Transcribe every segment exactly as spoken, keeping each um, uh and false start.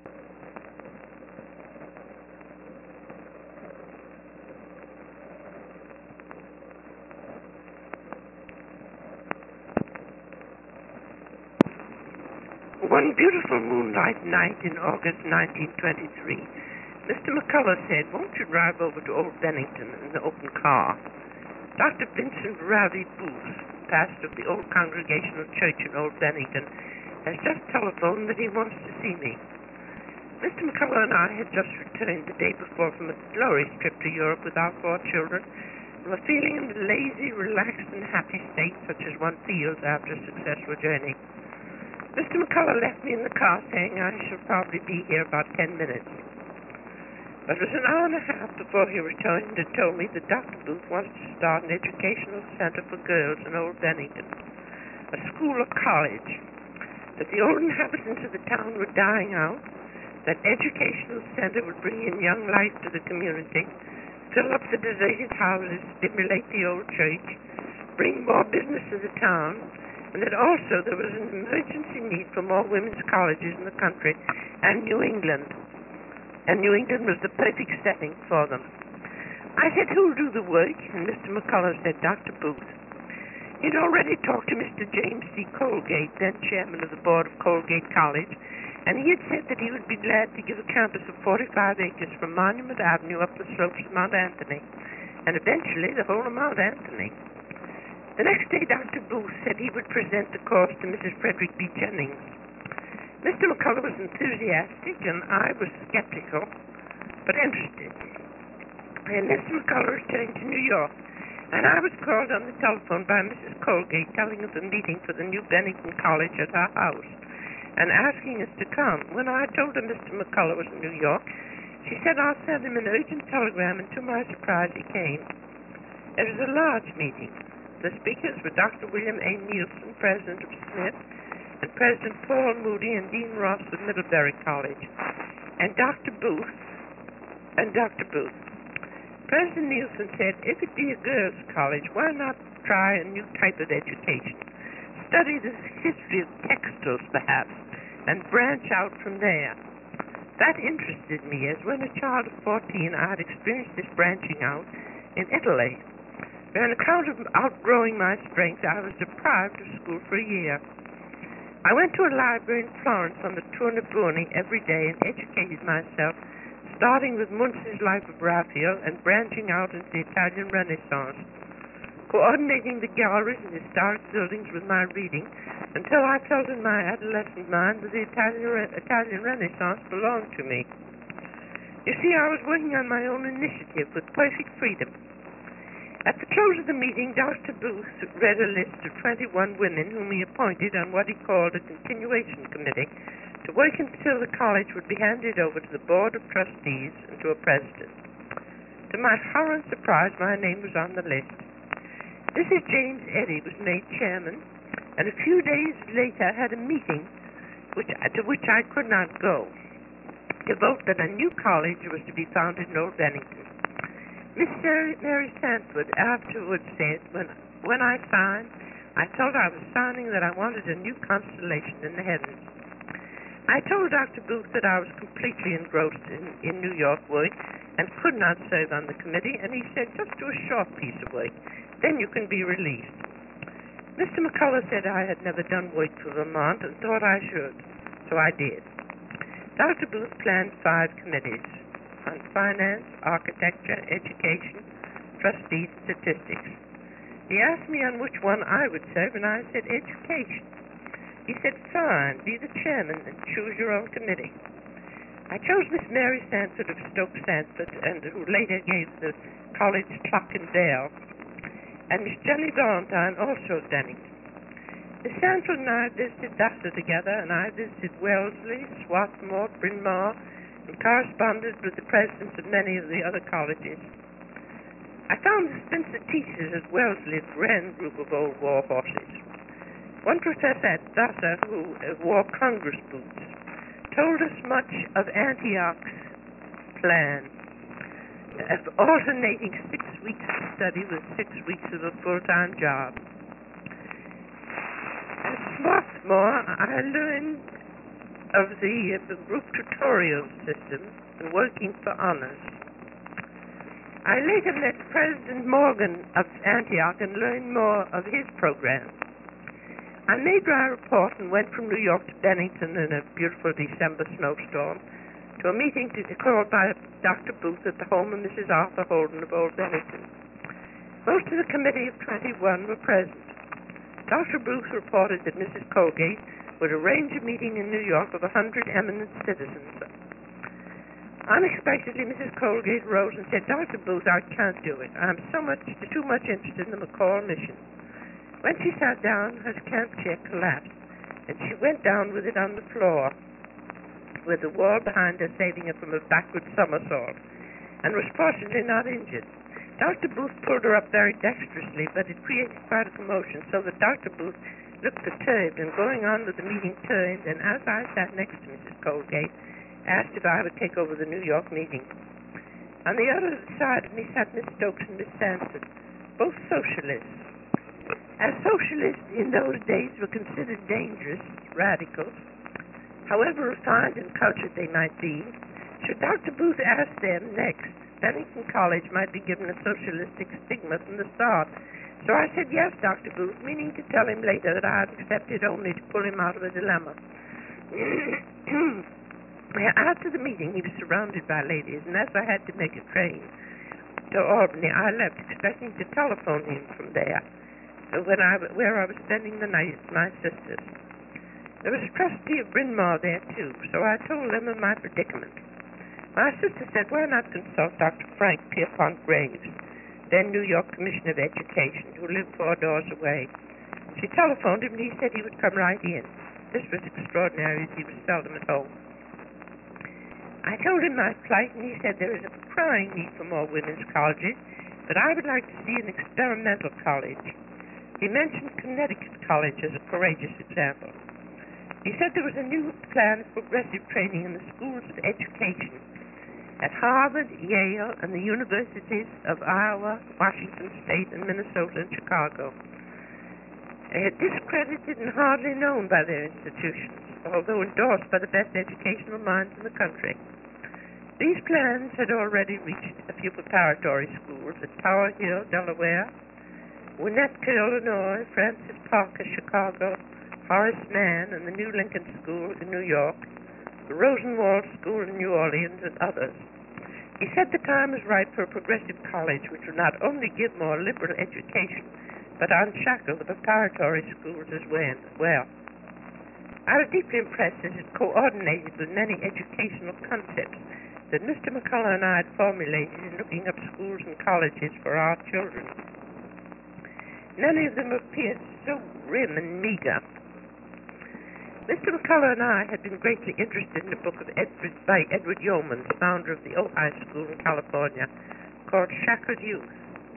One beautiful moonlight night in August nineteen twenty-three, Mister McCullough said, "Won't you drive over to Old Bennington in the open car? Doctor Vincent Rowdy Booth, pastor of the Old Congregational Church in Old Bennington, has just telephoned that he wants to see me." Mister McCullough and I had just returned the day before from a glorious trip to Europe with our four children, and were feeling in the lazy, relaxed, and happy state such as one feels after a successful journey. Mister McCullough left me in the car saying I shall probably be here about ten minutes. But it was an hour and a half before he returned and told me that Doctor Booth wanted to start an educational center for girls in Old Bennington, a school or college, that the old inhabitants of the town were dying out, that educational center would bring in young life to the community, fill up the deserted houses, stimulate the old church, bring more business to the town, and that also there was an emergency need for more women's colleges in the country and New England. And New England was the perfect setting for them. I said, "Who'll do the work?" And Mister McCullough said, "Doctor Booth." He'd already talked to Mister James C. Colgate, then chairman of the board of Colgate College, and he had said that he would be glad to give a campus of forty-five acres from Monument Avenue up the slopes of Mount Anthony, and eventually the whole of Mount Anthony. The next day, Doctor Booth said he would present the course to Missus Frederick B. Jennings. Mister McCullough was enthusiastic, and I was skeptical, but interested. And Mister McCullough returned to New York, and I was called on the telephone by Missus Colgate telling of the meeting for the new Bennington College at our house, and asking us to come. When I told her Mister McCullough was in New York, she said I'll send him an urgent telegram, and to my surprise he came. It was a large meeting. The speakers were Doctor William A. Nielsen, president of Smith, and President Paul Moody and Dean Ross of Middlebury College, and Doctor Booth, and Doctor Booth. President Nielsen said, "If it be a girls' college, why not try a new type of education? Study the history of textiles, perhaps, and branch out from there." That interested me, as when a child of fourteen I had experienced this branching out in Italy. On account of outgrowing my strength, I was deprived of school for a year. I went to a library in Florence on the Tournabuoni every day and educated myself, starting with Munz's Life of Raphael and branching out into the Italian Renaissance, coordinating the galleries and historic buildings with my reading until I felt in my adolescent mind that the Italian, Italian Renaissance belonged to me. You see, I was working on my own initiative with perfect freedom. At the close of the meeting, Doctor Booth read a list of twenty-one women whom he appointed on what he called a continuation committee to work until the college would be handed over to the Board of Trustees and to a president. To my horror and surprise, my name was on the list. Missus James Eddy was made chairman, and a few days later had a meeting which, to which I could not go, to vote that a new college was to be founded in Old Bennington. Miss Mary Sanford afterwards said, when, when I signed, I felt I was signing that I wanted a new constellation in the heavens. I told Doctor Booth that I was completely engrossed in, in New York work and could not serve on the committee, and he said, "Just do a short piece of work, then you can be released." Mister McCullough said I had never done work for Vermont and thought I should, so I did. Doctor Booth planned five committees: on finance, architecture, education, trustees, statistics. He asked me on which one I would serve, and I said education. He said, "Fine, be the chairman and choose your own committee." I chose Miss Mary Sanford of Stoke Sanford, and who later gave the college clock and bell, and Miss Jenny Valentine, also of Bennington. Miss Sanford and I visited Vassar together, and I visited Wellesley, Swarthmore, Bryn Mawr, and corresponded with the presidents of many of the other colleges. I found the Spencer teachers at Wellesley a grand group of old war horses. One professor at Vassar, who uh, wore Congress boots, told us much of Antioch's plan of alternating six weeks of study with six weeks of a full-time job. At Swarthmore, I learned of the, of the group tutorial system and working for honors. I later met President Morgan of Antioch and learned more of his program. I made my report and went from New York to Bennington in a beautiful December snowstorm to a meeting to, called by Doctor Booth at the home of Missus Arthur Holden of Old Bennington. Most of the committee of twenty-one were present. Doctor Booth reported that Missus Colgate would arrange a meeting in New York of a hundred eminent citizens. Unexpectedly, Missus Colgate rose and said, "Doctor Booth, I can't do it. I'm so much too much interested in the McCall mission." When she sat down, her camp chair collapsed, and she went down with it on the floor, with the wall behind her saving her from a backward somersault, and was fortunately not injured. Doctor Booth pulled her up very dexterously, but it created quite a commotion, so that Doctor Booth looked perturbed, and going on with the meeting turned, and as I sat next to Missus Colgate, asked if I would take over the New York meeting. On the other side of me sat Miss Stokes and Miss Sanford, both socialists. As socialists in those days were considered dangerous, radicals, however refined and cultured they might be. Should Doctor Booth ask them next, Bennington College might be given a socialistic stigma from the start. So I said, "Yes, Doctor Booth," meaning to tell him later that I had accepted only to pull him out of a dilemma. After the meeting, he was surrounded by ladies, and as I had to make a train to Albany, I left, expecting to telephone him from there, when I, where I was spending the night with my sisters. There was a trustee of Bryn Mawr there, too, so I told them of my predicament. My sister said, "Why not consult Doctor Frank Pierpont Graves, then New York Commissioner of Education, who lived four doors away?" She telephoned him, and he said he would come right in. This was extraordinary, as he was seldom at home. I told him my plight, and he said there is a crying need for more women's colleges, but I would like to see an experimental college. He mentioned Connecticut College as a courageous example. He said there was a new plan of progressive training in the schools of education at Harvard, Yale, and the universities of Iowa, Washington State, and Minnesota and Chicago. Uh, discredited and hardly known by their institutions, although endorsed by the best educational minds in the country. These plans had already reached a few preparatory schools at Tower Hill, Delaware, Winnetka, Illinois, Francis Parker, Chicago, Horace Mann, and the New Lincoln School in New York, the Rosenwald School in New Orleans, and others. He said the time was ripe for a progressive college which would not only give more liberal education, but unshackle the preparatory schools as well. I was deeply impressed as it coordinated with many educational concepts that Mister McCullough and I had formulated in looking up schools and colleges for our children. None of them appeared so grim and meager. Mister McCullough and I had been greatly interested in a book of Edward, by Edward Yeomans, founder of the Ojai School in California, called Shackled Youth.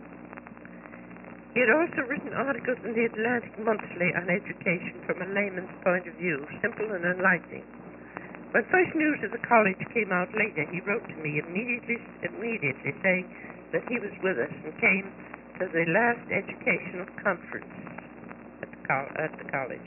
He had also written articles in the Atlantic Monthly on education from a layman's point of view, simple and enlightening. When first news of the college came out later, he wrote to me immediately, immediately saying that he was with us and came to the last educational conference at the, col- at the college,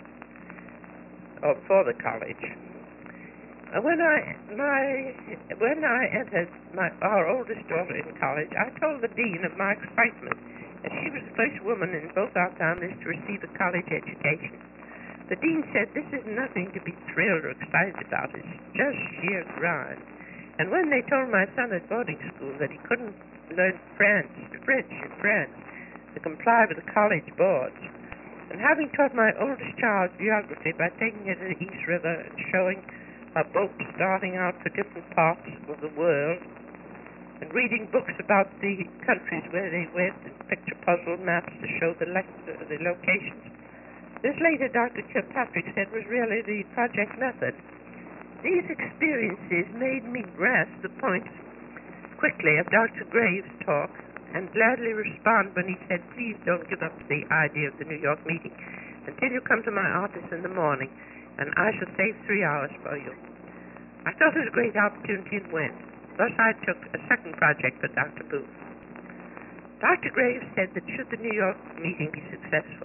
or for the college. Uh, When I my when I entered my our oldest daughter in college, I told the dean of my excitement that she was the first woman in both our families to receive a college education. The dean said, "This is nothing to be thrilled or excited about. It's just sheer grind." And when they told my son at boarding school that he couldn't learn French, French in France to comply with the college boards, and having taught my oldest child geography by taking her to the East River and showing her boats starting out for different parts of the world, and reading books about the countries where they went and picture puzzle maps to show the, le- the locations. This later Doctor Kirkpatrick said was really the project method. These experiences made me grasp the point quickly of Doctor Graves' talk and gladly respond when he said, "Please don't give up the idea of the New York meeting until you come to my office in the morning, and I shall save three hours for you." I thought it a great opportunity and went. Thus I took a second project for Doctor Booth. Doctor Graves said that should the New York meeting be successful,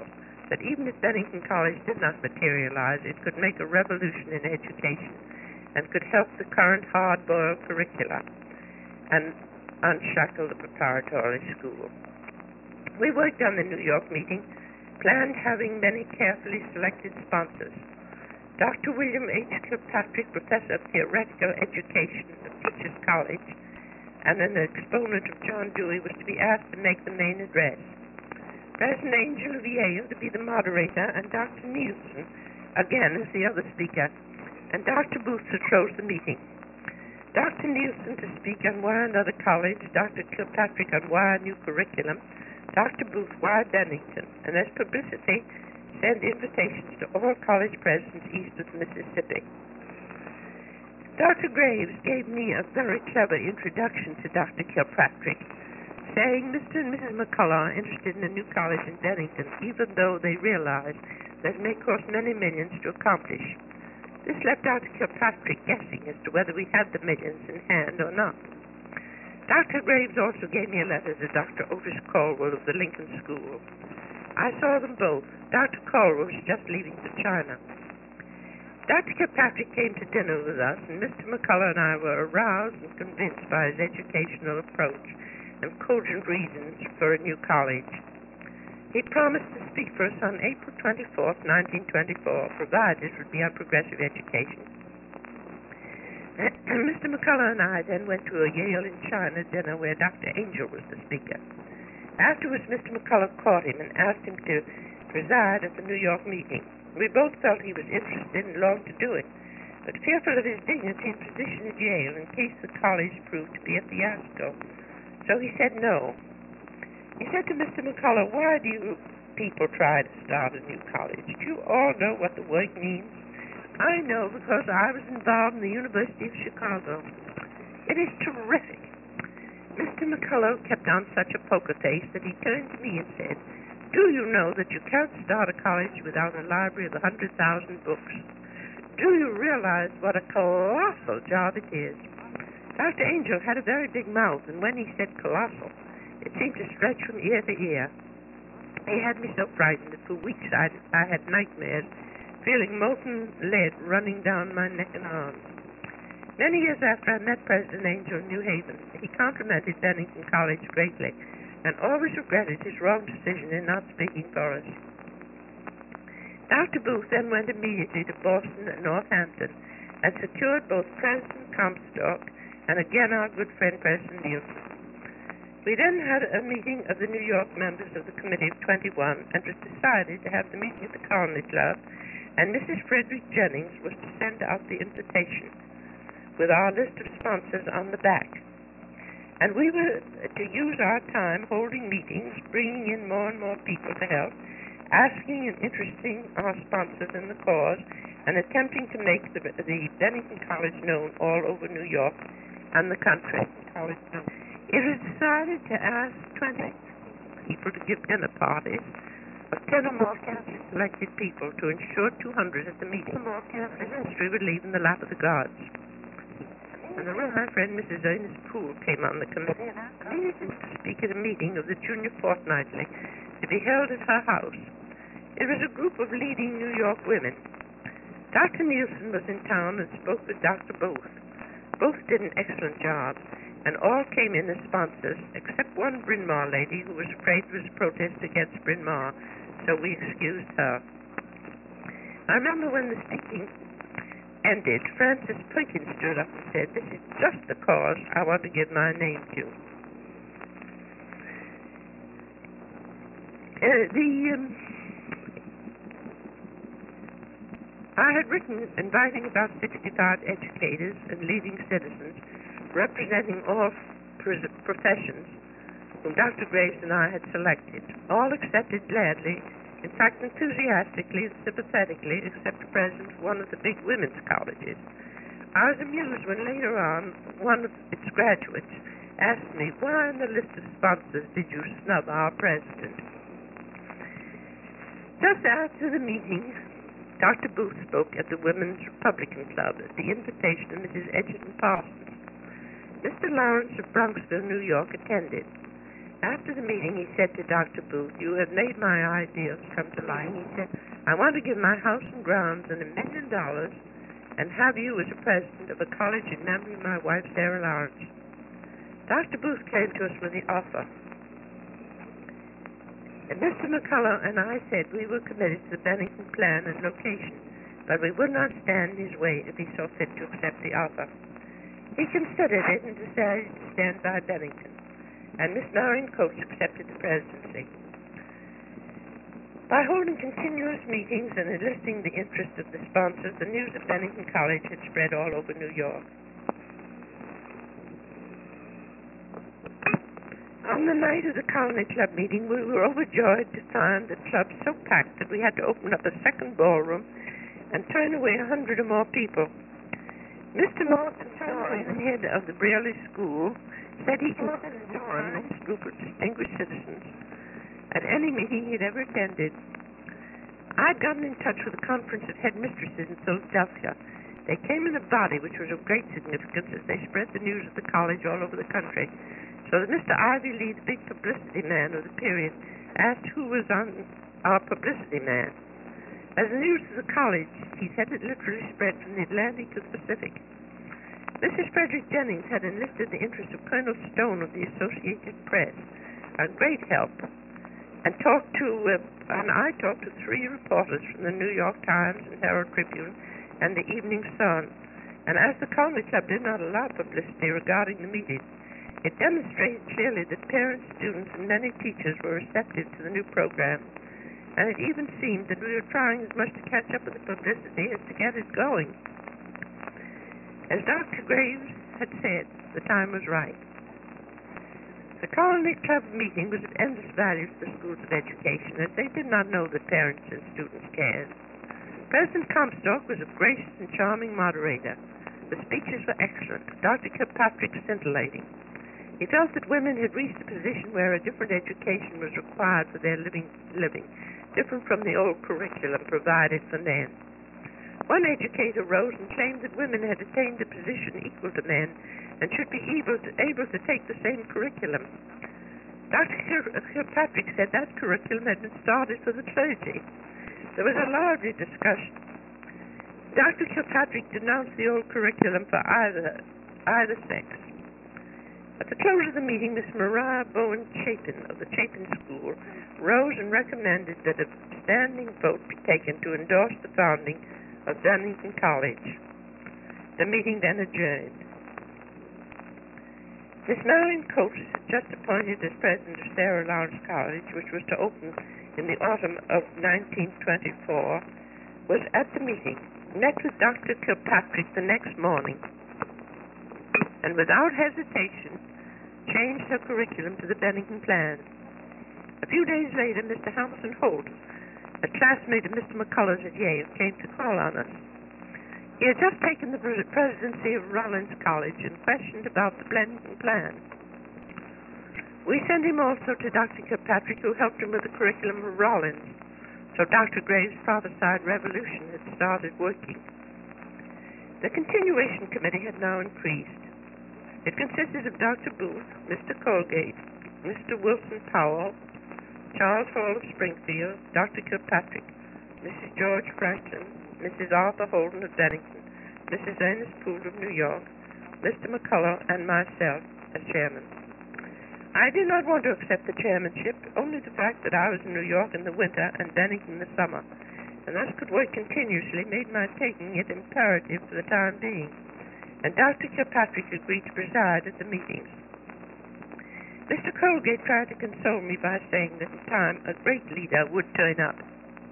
that even if Bennington College did not materialize, it could make a revolution in education and could help the current hard-boiled curricula and unshackle the preparatory school. We worked on the New York meeting, planned having many carefully selected sponsors. Doctor William H. Kilpatrick, Professor of Theoretical Education at Teachers College, and an exponent of John Dewey, was to be asked to make the main address. President Angel of Yale to be the moderator, and Doctor Nielsen, again, as the other speaker, and Doctor Booth to close the meeting. Doctor Nielsen to speak on why another college, Doctor Kilpatrick on why a new curriculum, Doctor Booth why Bennington, and as publicity, send invitations to all college presidents east of the Mississippi. Doctor Graves gave me a very clever introduction to Doctor Kilpatrick, saying Mister and Missus McCullough are interested in a new college in Bennington, even though they realize that it may cost many millions to accomplish. This left Doctor Kilpatrick guessing as to whether we had the millions in hand or not. Doctor Graves also gave me a letter to Doctor Otis Caldwell of the Lincoln School. I saw them both. Doctor Caldwell was just leaving for China. Doctor Kilpatrick came to dinner with us, and Mister McCullough and I were aroused and convinced by his educational approach and cogent reasons for a new college. He promised to speak for us on April twenty-fourth, nineteen twenty-four, provided it would be on progressive education. And Mister McCullough and I then went to a Yale in China dinner where Doctor Angel was the speaker. Afterwards, Mister McCullough caught him and asked him to preside at the New York meeting. We both felt he was interested and longed to do it, but fearful of his dignity and position at Yale in case the college proved to be a fiasco. So he said no. He said to Mister McCullough, "Why do you people try to start a new college? Do you all know what the word means?" "I know, because I was involved in the University of Chicago." "It is terrific." Mister McCullough kept on such a poker face that he turned to me and said, "Do you know that you can't start a college without a library of a hundred thousand books? Do you realize what a colossal job it is?" Doctor Angel had a very big mouth, and when he said colossal, it seemed to stretch from ear to ear. He had me so frightened that for weeks I, I had nightmares, feeling molten lead running down my neck and arms. Many years after I met President Angel in New Haven, he complimented Bennington College greatly, and always regretted his wrong decision in not speaking for us. Doctor Booth then went immediately to Boston and Northampton and secured both President Comstock and again our good friend President Nielsen. We then had a meeting of the New York members of the Committee of twenty-one, and it was decided to have the meeting at the Colony Club, and Missus Frederick Jennings was to send out the invitation with our list of sponsors on the back. And we were to use our time holding meetings, bringing in more and more people to help, asking and interesting our sponsors in the cause, and attempting to make the, the Bennington College known all over New York and the country. College known. It was decided to ask twenty people to give dinner parties of ten or more carefully selected people to ensure two hundred at the meeting. More carefully, the ministry would leave in the lap of the gods. And the my friend Missus Ernest Poole came on the committee and asked me to speak at a meeting of the Junior Fortnightly to be held at her house. It was a group of leading New York women. Doctor Nielsen was in town and spoke with Doctor Booth. Both did an excellent job, and all came in as sponsors, except one Bryn Mawr lady who was afraid there was a protest against Bryn Mawr, so we excused her. I remember when the speaking ended, Francis Perkins stood up and said, "This is just the cause I want to give my name to." Uh, the um, I had written inviting about sixty-five educators and leading citizens representing all professions whom Doctor Graves and I had selected. All accepted gladly, in fact enthusiastically and sympathetically, except the president of one of the big women's colleges. I was amused when later on one of its graduates asked me, "Why in the list of sponsors did you snub our president?" Just after the meeting, Doctor Booth spoke at the Women's Republican Club at the invitation of Missus Edgerton Parsons. Mister Lawrence of Bronxville, New York, attended. After the meeting, he said to Doctor Booth, "You have made my ideas come to life." He said, "I want to give my house and grounds and a million dollars and have you as a president of a college in memory of my wife, Sarah Lawrence." Doctor Booth came to us with the offer. And Mister McCullough and I said we were committed to the Bennington plan and location, but we would not stand in his way if he saw fit to accept the offer. He considered it and decided to stand by Bennington, and Miss Marion Coates accepted the presidency. By holding continuous meetings and enlisting the interest of the sponsors, the news of Bennington College had spread all over New York. On the night of the Colony Club meeting, we were overjoyed to find the club so packed that we had to open up a second ballroom and turn away a hundred or more people. Mister Martin Story, the head of the Brearley School, said he considered John this group of distinguished citizens at any meeting he'd ever attended. I'd gotten in touch with a conference of headmistresses in Philadelphia. They came in a body which was of great significance as they spread the news of the college all over the country, so that Mister Ivy Lee, the big publicity man of the period, asked who was on our publicity man. As the news of the college, he said, it literally spread from the Atlantic to the Pacific. Missus Frederick Jennings had enlisted the interest of Colonel Stone of the Associated Press, a great help, and talked to, uh, and I talked to three reporters from the New York Times and Herald Tribune and the Evening Sun. And as the Colony Club did not allow publicity regarding the meeting, it demonstrated clearly that parents, students, and many teachers were receptive to the new program, and it even seemed that we were trying as much to catch up with the publicity as to get it going. As Doctor Graves had said, the time was right. The Colony Club meeting was of endless value to the schools of education, as they did not know that parents and students cared. President Comstock was a gracious and charming moderator. The speeches were excellent, Doctor Kilpatrick scintillating. He felt that women had reached a position where a different education was required for their living, living, different from the old curriculum provided for men. One educator rose and claimed that women had attained a position equal to men and should be able to, able to take the same curriculum. Doctor Kilpatrick said that curriculum had been started for the clergy. There was a lively discussion. Doctor Kilpatrick denounced the old curriculum for either, either sex. At the close of the meeting, Miss Maria Bowen Chapin of the Chapin School rose and recommended that a standing vote be taken to endorse the founding of Bennington College. The meeting then adjourned. Miss Marion Coates, just appointed as president of Sarah Lawrence College, which was to open in the autumn of nineteen twenty-four, was at the meeting, met with Doctor Kilpatrick the next morning, and without hesitation changed her curriculum to the Bennington plan. A few days later, Mister Hamilton Holt, a classmate of Mister McCullough's at Yale, came to call on us. He had just taken the presidency of Rollins College and questioned about the Bennington plan. We sent him also to Doctor Kilpatrick, who helped him with the curriculum of Rollins, so Doctor Graves' prophesied revolution had started working. The continuation committee had now increased. It consisted of Doctor Booth, Mister Colgate, Mister Wilson Powell, Charles Hall of Springfield, Doctor Kilpatrick, Missus George Franklin, Missus Arthur Holden of Bennington, Missus Ernest Poole of New York, Mister McCullough, and myself as chairman. I did not want to accept the chairmanship, only the fact that I was in New York in the winter and Bennington in the summer, and thus could work continuously made my taking it imperative for the time being, and Doctor Kilpatrick agreed to preside at the meetings. Mister Colgate tried to console me by saying that in time a great leader would turn up.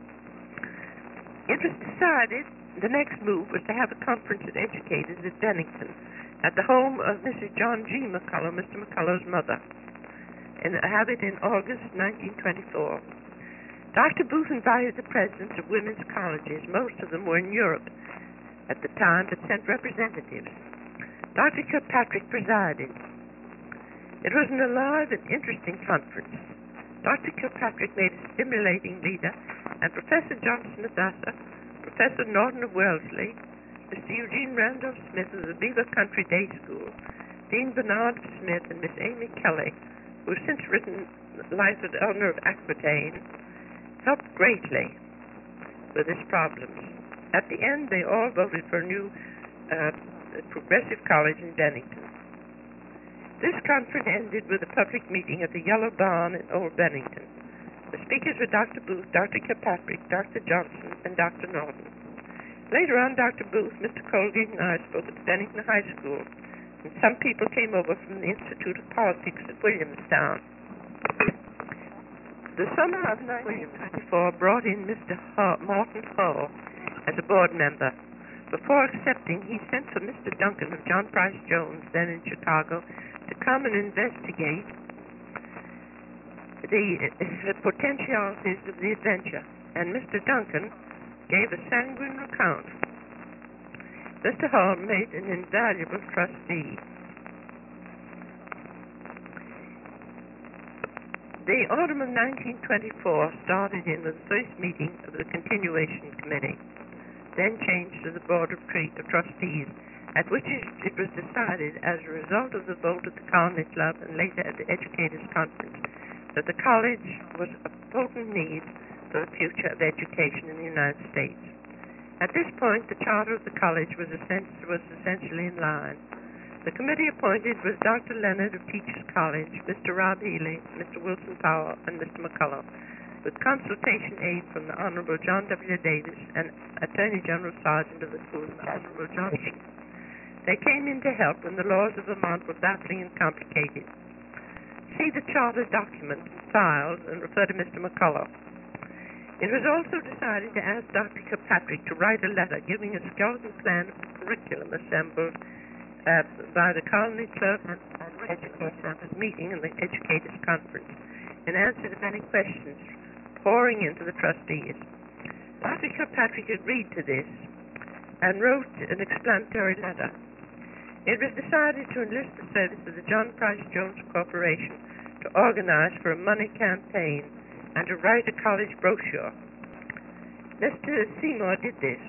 It was decided the next move was to have a conference of educators at Bennington, at the home of Missus John G. McCullough, Mister McCullough's mother, and have it in August nineteen twenty-four. Doctor Booth invited the presidents of women's colleges. Most of them were in Europe at the time, but sent representatives. Doctor Kilpatrick presided. It was an alive and interesting conference. Doctor Kilpatrick made a stimulating leader, and Professor Johnson of Vassar, Professor Norton of Wellesley, Mister Eugene Randolph Smith of the Beaver Country Day School, Dean Bernard Smith, and Miss Amy Kelly who's since written Life of the Owner of Aquitaine, helped greatly with this problem. At the end, they all voted for a new uh, progressive college in Bennington. This conference ended with a public meeting at the Yellow Barn in Old Bennington. The speakers were Doctor Booth, Doctor Kilpatrick, Doctor Johnson, and Doctor Norton. Later on, Doctor Booth, Mister Colgate, and I spoke at Bennington High School, and some people came over from the Institute of Politics at Williamstown. The summer of nineteen twenty-four brought in Mister Hall, Morton Hall as a board member. Before accepting, he sent for Mister Duncan of John Price Jones, then in Chicago, to come and investigate the uh, potentialities of the adventure, and Mister Duncan gave a sanguine account. Mister Hall made an invaluable trustee. The autumn of nineteen twenty-four started in with the first meeting of the Continuation Committee, then changed to the Board of, Tre- of Trustees, at which it was decided, as a result of the vote at the Colony Club and later at the Educators' Conference, that the college was a potent need for the future of education in the United States. At this point, the charter of the college was, essen- was essentially in line. The committee appointed was Doctor Leonard of Teachers College, Mister Rob Healy, Mister Wilson Powell, and Mister McCullough, with consultation aid from the Honorable John W. Davis and Attorney General Sargent of the School, Honorable Johnson. They came in to help when the laws of Vermont were baffling and complicated. See the charter document files and refer to Mister McCullough. It was also decided to ask Doctor Kilpatrick to write a letter giving a skeleton plan of the curriculum assembled uh, by the Colony Club and, and Educators meeting and the Educators Conference in answer to many questions pouring into the trustees. Doctor Kilpatrick agreed to this and wrote an explanatory letter. It was decided to enlist the service of the John Price Jones Corporation to organize for a money campaign and to write a college brochure. Mister Seymour did this.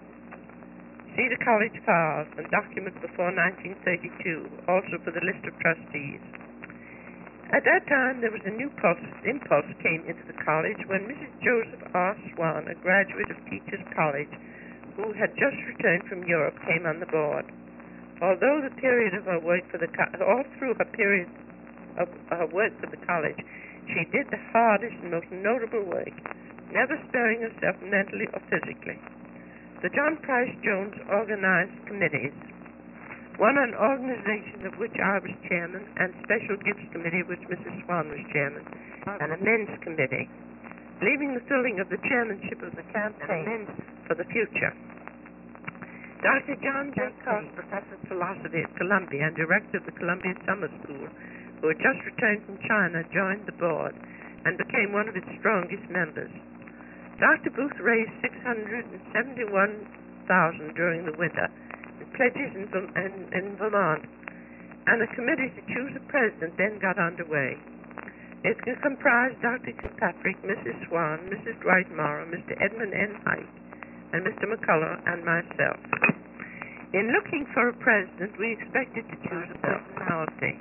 See the college files and documents before nineteen thirty-two, also for the list of trustees. At that time, there was a new pulse, impulse came into the college when Missus Joseph R. Swan, a graduate of Teachers College, who had just returned from Europe, came on the board. Although the period of her work for the co- all through her period of her work for the college, she did the hardest and most notable work, never sparing herself mentally or physically. The John Price Jones organized committees, one on organization of which I was chairman, and special gifts committee, which Missus Swan was chairman, and a men's committee, leaving the filling of the chairmanship of the campaign for the future. Doctor John J. Cox, professor of philosophy at Columbia and director of the Columbia Summer School, who had just returned from China, joined the board and became one of its strongest members. Doctor Booth raised six hundred seventy-one thousand dollars during the winter in pledges in, in, in Vermont, and a committee to choose a president then got underway. It comprised Doctor Kilpatrick, Missus Swan, Missus Dwight Morrow, Mister Edmund N. Height, and Mister McCullough, and myself. In looking for a president, we expected to choose a personality.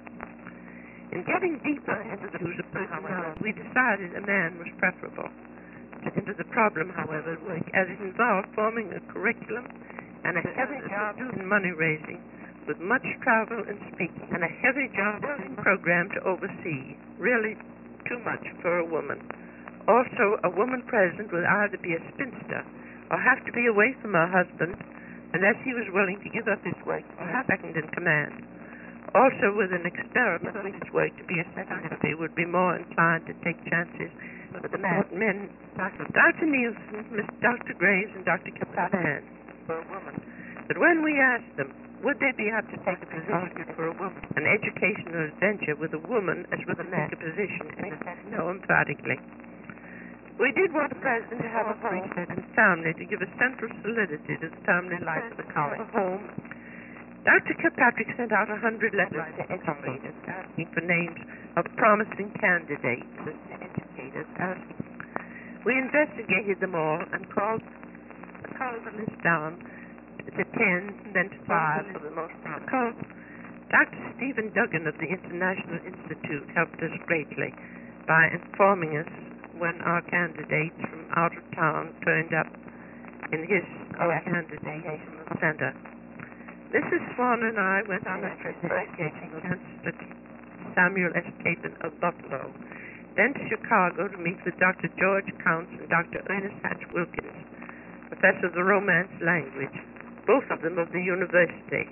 In getting deeper into the choose a personality, we decided a man was preferable. Into the problem, however, as it involved forming a curriculum and a heavy job in money raising, with much travel and speaking, and a heavy job program to oversee. Really too much for a woman. Also, a woman president would either be a spinster or have to be away from her husband unless he was willing to give up his work or have second in command. Also, with an experiment with his work to be a secretary would be more inclined to take chances with the men. Doctor Nielsen, Doctor Graves, and Doctor Kilpatrick for a woman. But when we asked them, would they be able to take a position for a woman, an educational adventure with a woman as with a man, a position, and they said no emphatically. We did want the president to have a home and family to give a central solidity to the family life of the college. A home. Doctor Kilpatrick sent out a hundred letters to educators asking for names of promising candidates and educators. Asking. We investigated them all and called, called the list down to ten, then to five for the most part. Called Doctor Stephen Duggan of the International Institute helped us greatly by informing us when our candidates from out of town turned up in his our candidate center. Missus Swan and I went on a trip first getting Chancellor Samuel S. Capon of Buffalo, then to Chicago to meet with Doctor George Counts and Doctor Ernest Hatch Wilkins, professor of the Romance language, both of them of the university.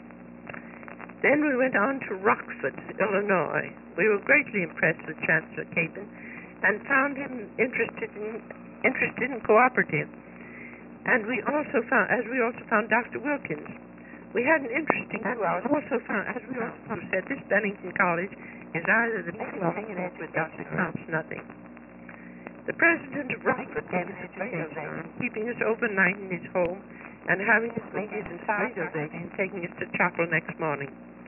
Then we went on to Rockford, Illinois. We were greatly impressed with Chancellor Capon and found him interested in interested in cooperative. And we also found, as we also found Doctor Wilkins. We had an interesting, and we also found, as we also said, this Bennington College is either the beginning and with Doctor Counts nothing. The president of Rockford gave us education, keeping us overnight in his home and having us meetings in Friday and taking us to chapel next morning.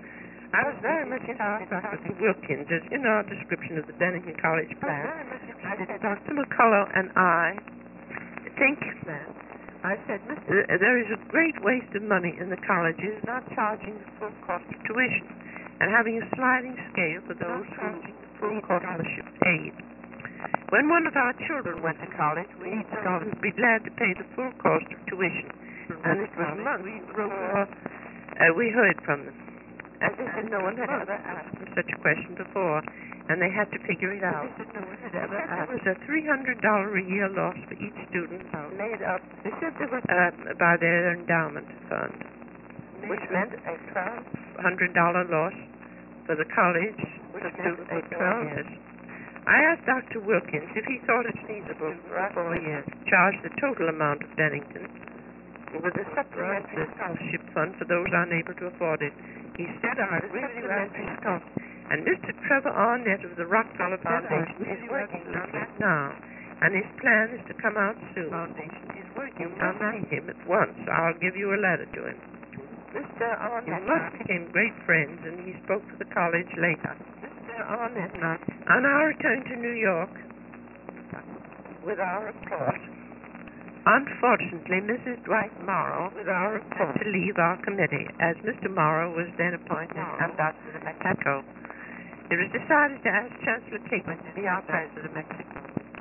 I was very much interested in Doctor Wilkins, as in our description of the Bennington College plan. Doctor McCullough and I think that I said, Mister there is a great waste of money in the colleges not charging the full cost of tuition and having a sliding scale for those who full scholarship paid. When one of our children went to college, we would be glad to pay the full cost of tuition, and it was months before uh, we heard from them. As if no one had ever asked them such a question before, and they had to figure it out. No one had ever asked. It was a three hundred dollars a year loss for each student, made up they said they were, uh, by their endowment fund, which meant a twelve hundred dollars loss for the college, which meant a twelve years. I asked Doctor Wilkins if he thought it feasible for four years to charge the total amount of Bennington with a supplementary scholarship fund for those unable to afford it. He said I was really right to stop. And Mister Trevor Arnett of the Rockefeller Foundation is working on that now, and his plan is to come out soon. Foundation is working on him at once. I'll give you a letter to him. Mister Arnett and I became great friends, and he spoke to the college later. Mister Arnett and I, on our return to New York with our report, unfortunately, Missus Dwight Morrow with our report to leave our committee, as Mister Morrow was then appointed ambassador to Mexico. It was decided to ask Chancellor Capon to be our president of Mexico.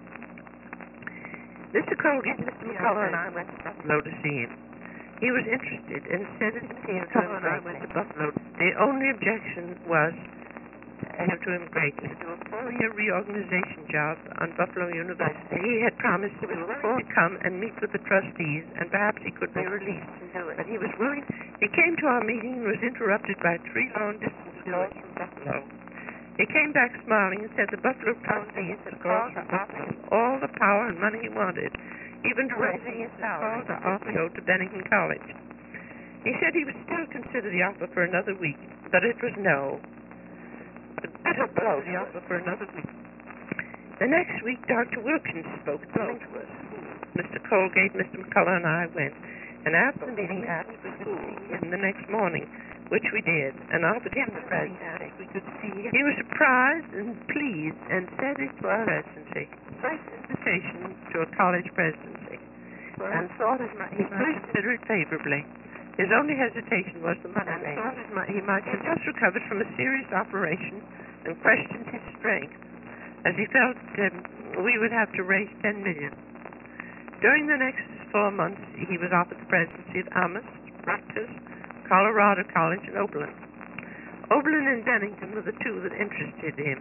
Mister Colgate, Mister McCullough, and I went to Buffalo to see him. He was interested and said it appeared to him and I went to Buffalo. The only objection was to him greatly to do a four-year reorganization job on Buffalo University. He had promised he was willing to come and meet with the trustees, and perhaps he could be released to do it. But he was willing. He came to our meeting and was interrupted by three long-distance calls from Buffalo. He came back smiling and said the Buffalo trustees had called to offer him all the power and money he wanted, even to raising his salary to offer to go to Bennington College. He said he would still consider the offer for another week, but it was no. A bitter blow, the offer for another week. The next week, Doctor Wilkins spoke to us. Mister Colgate, Mister McCullough, and I went, and after the meeting asked we could see him the next morning, which we did, and offered him the presidency. We could see him. He was surprised and pleased and said it was a presidency, first invitation to a college presidency, and thought it might, he might consider it favorably. His only hesitation was the money range. Thought it might, he might have just recovered from a serious operation and questioned his strength, as he felt um, we would have to raise ten million dollars. During the next four months, he was offered the presidency of Amherst, Rutgers, Colorado College, and Oberlin. Oberlin and Bennington were the two that interested him.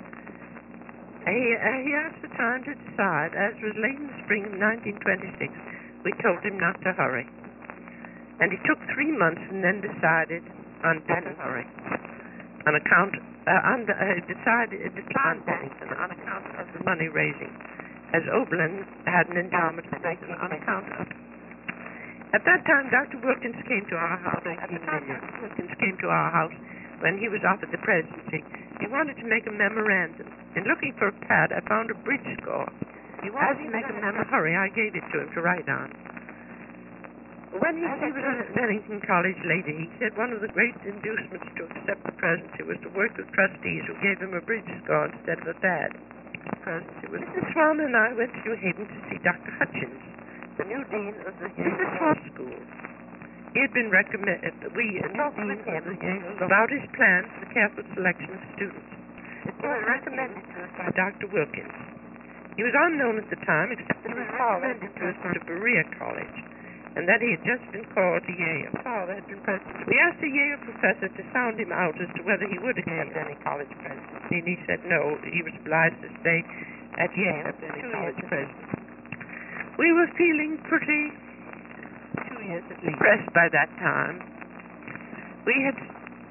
He, uh, he asked for time to decide. As it was late in the spring of nineteen twenty-six, we told him not to hurry. And he took three months and then decided on Bennington on account, uh, on, uh, decided, uh, declined Bennington on account of the money raising, as Oberlin had an endowment to Bennington on account of. At that time, Doctor Wilkins came to our house. At the time, Doctor Wilkins came to our house when he was offered the presidency. He wanted to make a memorandum. In looking for a pad, I found a bridge score. He wanted to make a memorandum. Hurry, I gave it to him to write on. When he, he was at Bennington College later, he said one of the great inducements to accept the presidency was to work with trustees who gave him a bridge score instead of a pad. Missus Swan and I went to New Haven to see Doctor Hutchins, the new dean of the Missus Swan School. He had been recommended, we interviewed him about his plans for the careful selection of students. It was recommended to us by Doctor Wilkins. He was unknown at the time, except that his father had been president of Berea College, and that he had just been called to Yale. His father had been president. We asked the Yale professor to sound him out as to whether he would accept any college presidency, and he said no, he was obliged to stay at Yale as any college president. We were feeling pretty two years at least depressed by that time. We had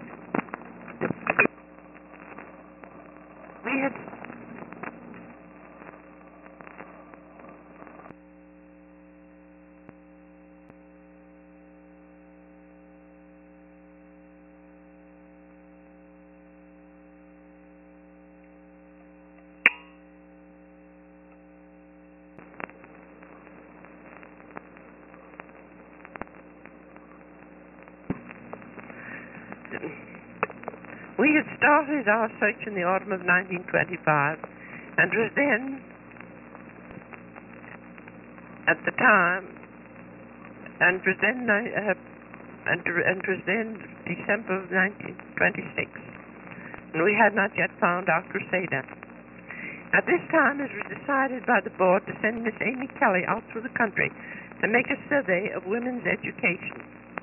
we had We had started our search in the autumn of nineteen twenty-five, and was then, at the time, and was then, uh, and, and was then December of nineteen twenty-six, and we had not yet found our crusader. At this time, it was decided by the board to send Miss Amy Kelly out through the country to make a survey of women's education.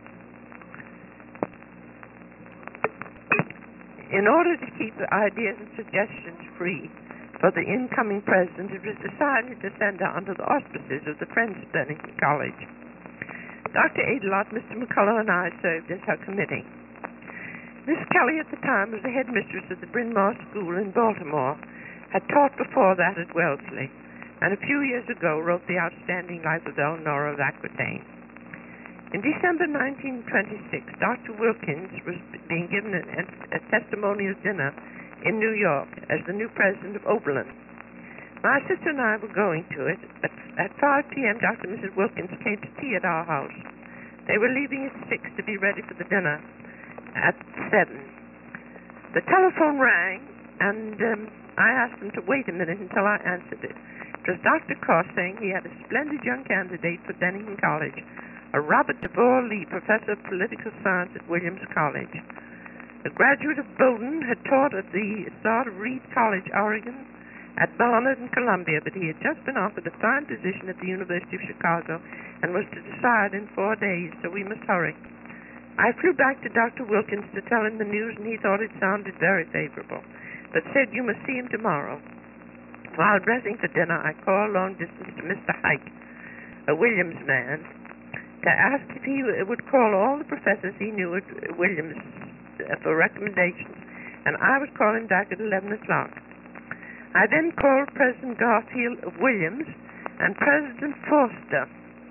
In order to keep the ideas and suggestions free for the incoming president, it was decided to send her under the auspices of the Friends of Bennington College. Doctor Adelot, Mister McCullough, and I served as her committee. Miss Kelly at the time was the headmistress of the Bryn Mawr School in Baltimore, had taught before that at Wellesley, and a few years ago wrote the outstanding Life of Eleanora of Aquitaine. In December nineteen twenty-six, Doctor Wilkins was being given a, a testimonial dinner in New York as the new president of Oberlin. My sister and I were going to it. At, at five p.m., Doctor and Missus Wilkins came to tea at our house. They were leaving at six to be ready for the dinner at seven. The telephone rang, and um, I asked them to wait a minute until I answered it. It was Doctor Cross saying he had a splendid young candidate for Bennington College, a Robert DeVore Lee, professor of political science at Williams College. A graduate of Bowdoin, had taught at the start of Reed College, Oregon, at Barnard and Columbia, but he had just been offered a fine position at the University of Chicago and was to decide in four days, so we must hurry. I flew back to Doctor Wilkins to tell him the news, and he thought it sounded very favorable, but said you must see him tomorrow. While dressing for dinner, I called long distance to Mister Hike, a Williams man, to ask if he would call all the professors he knew at Williams for recommendations, and I was calling back at eleven o'clock. I then called President Garfield of Williams and President Forster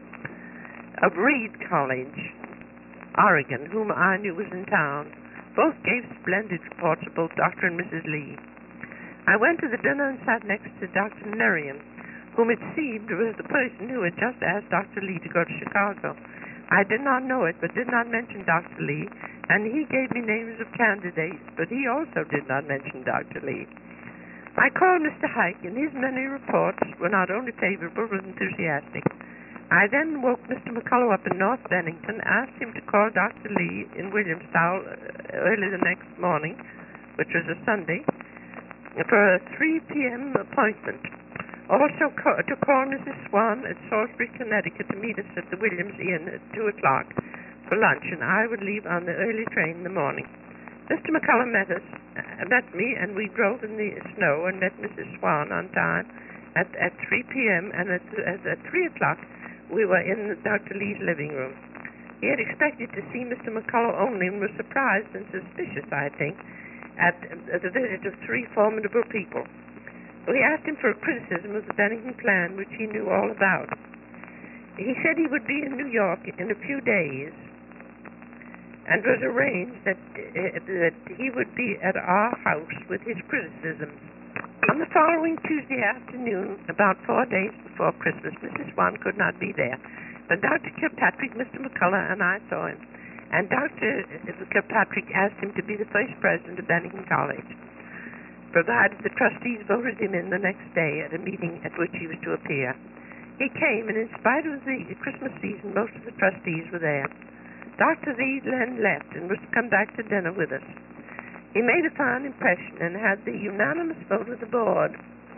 of Reed College, Oregon, whom I knew was in town. Both gave splendid reports of both Doctor and Missus Lee. I went to the dinner and sat next to Doctor Merriam, whom it seemed was the person who had just asked Doctor Lee to go to Chicago. I did not know it, but did not mention Doctor Lee, and he gave me names of candidates, but he also did not mention Doctor Lee. I called Mister Hike, and his many reports were not only favorable, but enthusiastic. I then woke Mister McCullough up in North Bennington, asked him to call Doctor Lee in Williamstown early the next morning, which was a Sunday, for a three p.m. appointment. Also co- to call Missus Swan at Salisbury, Connecticut, to meet us at the Williams Inn at two o'clock for lunch, and I would leave on the early train in the morning. Mister McCullough met us, uh, met me, and we drove in the snow and met Missus Swan on time at, at three p.m., and at, at, at three o'clock we were in Doctor Lee's living room. He had expected to see Mister McCullough only and was surprised and suspicious, I think, at, at the visit of three formidable people. We asked him for a criticism of the Bennington plan, which he knew all about. He said he would be in New York in a few days, and was arranged that, uh, that he would be at our house with his criticisms. On the following Tuesday afternoon, about four days before Christmas, Missus Swan could not be there, but Doctor Kirkpatrick, Mister McCullough, and I saw him, and Doctor Kirkpatrick asked him to be the first president of Bennington College, provided the trustees voted him in the next day at a meeting at which he was to appear. He came, and in spite of the Christmas season, most of the trustees were there. Doctor Lee then left and was to come back to dinner with us. He made a fine impression and had the unanimous vote of the board.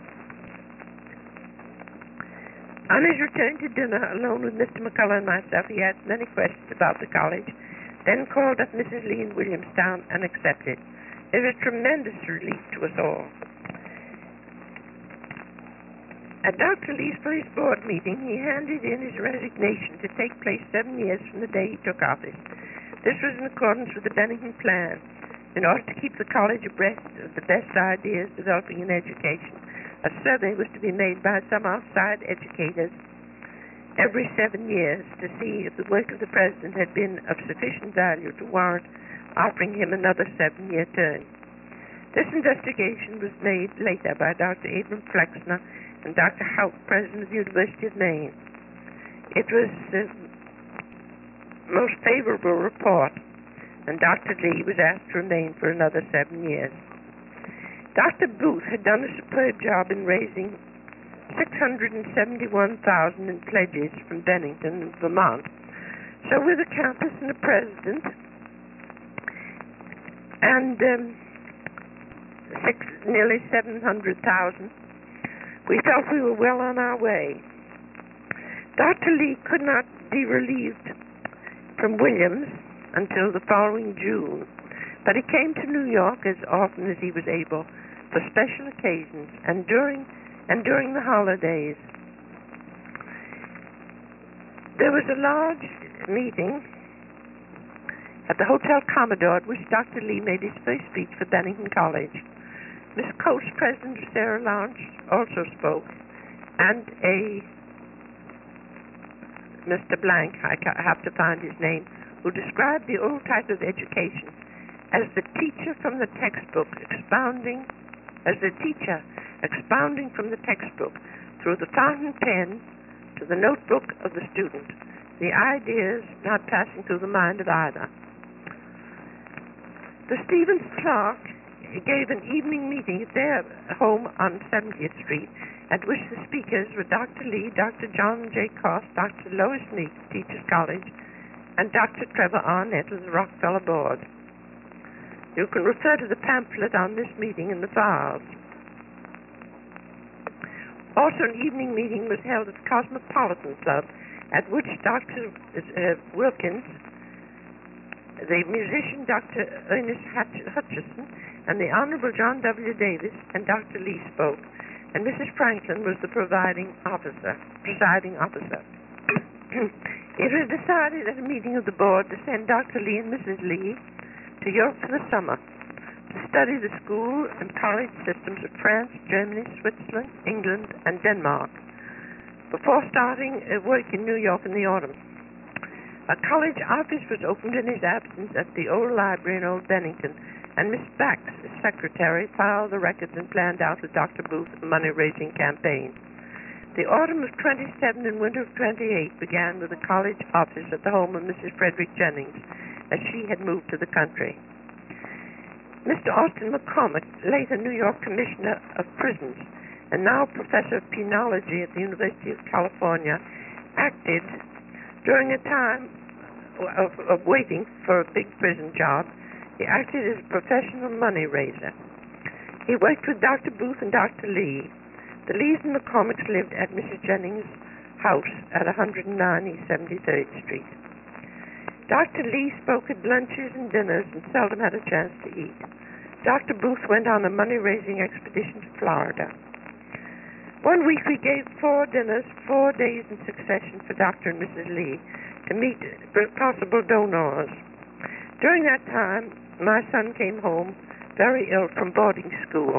On his return to dinner, alone with Mister McCullough and myself, he asked many questions about the college, then called up Missus Lee in Williamstown and accepted. It was a tremendous relief to us all. At Doctor Lee's first board meeting, he handed in his resignation to take place seven years from the day he took office. This was in accordance with the Bennington Plan. In order to keep the college abreast of the best ideas developing in education, a survey was to be made by some outside educators every seven years to see if the work of the president had been of sufficient value to warrant offering him another seven-year term. This investigation was made later by Doctor Abram Flexner and Doctor Hout, president of the University of Maine. It was the most favorable report, and Doctor Lee was asked to remain for another seven years. Doctor Booth had done a superb job in raising six hundred seventy-one thousand dollars in pledges from Bennington, Vermont. So with the campus and the president and um, six, nearly seven hundred thousand dollars, we felt we were well on our way. Doctor Lee could not be relieved from Williams until the following June, but he came to New York as often as he was able for special occasions and during and during the holidays. There was a large meeting at the Hotel Commodore at which Doctor Lee made his first speech for Bennington College. Miss Coates, president of Sarah Lounge, also spoke, and a Mister Blank, I have to find his name, who described the old type of education as the teacher from the textbook expounding, as the teacher expounding from the textbook through the fountain pen to the notebook of the student, the ideas not passing through the mind of either. The Stevens Clark gave an evening meeting at their home on seventieth Street, at which the speakers were Doctor Lee, Doctor John J. Cost, Doctor Lois Meek, Teachers College, and Doctor Trevor Arnett of the Rockefeller Board. You can refer to the pamphlet on this meeting in the files. Also, an evening meeting was held at the Cosmopolitan Club, at which Doctor Uh, Wilkins, the musician Doctor Ernest Hutchison, and the Honorable John W. Davis and Doctor Lee spoke, and Missus Franklin was the providing officer, presiding officer. It was decided at a meeting of the board to send Doctor Lee and Missus Lee to Europe for the summer to study the school and college systems of France, Germany, Switzerland, England, and Denmark before starting uh, work in New York in the autumn. A college office was opened in his absence at the old library in Old Bennington, and Miss Bax, his secretary, filed the records and planned out with Doctor Booth a money-raising campaign. The autumn of twenty-seven and winter of twenty-eight began with the college office at the home of Missus Frederick Jennings, as she had moved to the country. Mister Austin McCormick, later New York Commissioner of Prisons, and now Professor of Penology at the University of California, acted during a time of, of waiting for a big prison job. He acted as a professional money raiser. He worked with Doctor Booth and Doctor Lee. The Lees and McCormicks lived at Missus Jennings' house at one oh nine East seventy-third Street. Doctor Lee spoke at lunches and dinners and seldom had a chance to eat. Doctor Booth went on a money-raising expedition to Florida. One week we gave four dinners, four days in succession for Doctor and Missus Lee to meet possible donors. During that time, my son came home very ill from boarding school.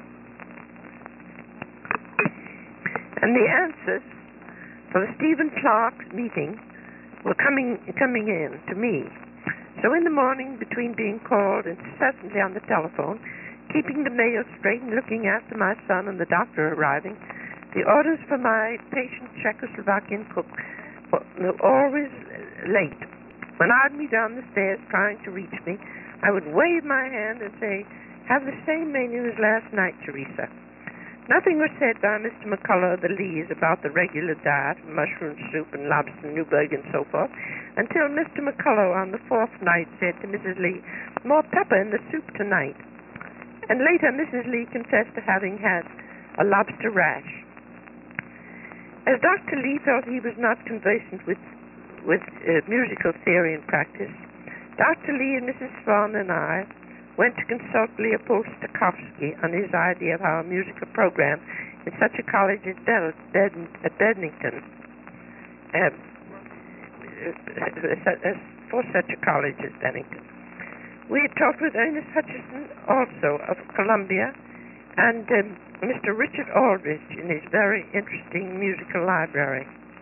And the answers for the Stephen Clark meeting were coming coming in to me. So in the morning, between being called incessantly on the telephone, keeping the mail straight and looking after my son and the doctor arriving, the orders for my patient Czechoslovakian cook were always late. When I'd be down the stairs trying to reach me, I would wave my hand and say, "Have the same menu as last night, Teresa." Nothing was said by Mister McCullough or the Lees about the regular diet, mushroom soup and lobster Newburg and so forth, until Mister McCullough on the fourth night said to Missus Lee, "More pepper in the soup tonight." And later Missus Lee confessed to having had a lobster rash. As Doctor Lee felt he was not conversant with, with uh, musical theory and practice, Doctor Lee and Missus Swan and I went to consult Leopold Stokowski on his idea of how a musical program in such a college as Bed- Bed- at Bednington, uh, for such a college as Bennington. We had talked with Ernest Hutchison, also of Columbia, and um, Mister Richard Aldrich in his very interesting musical library.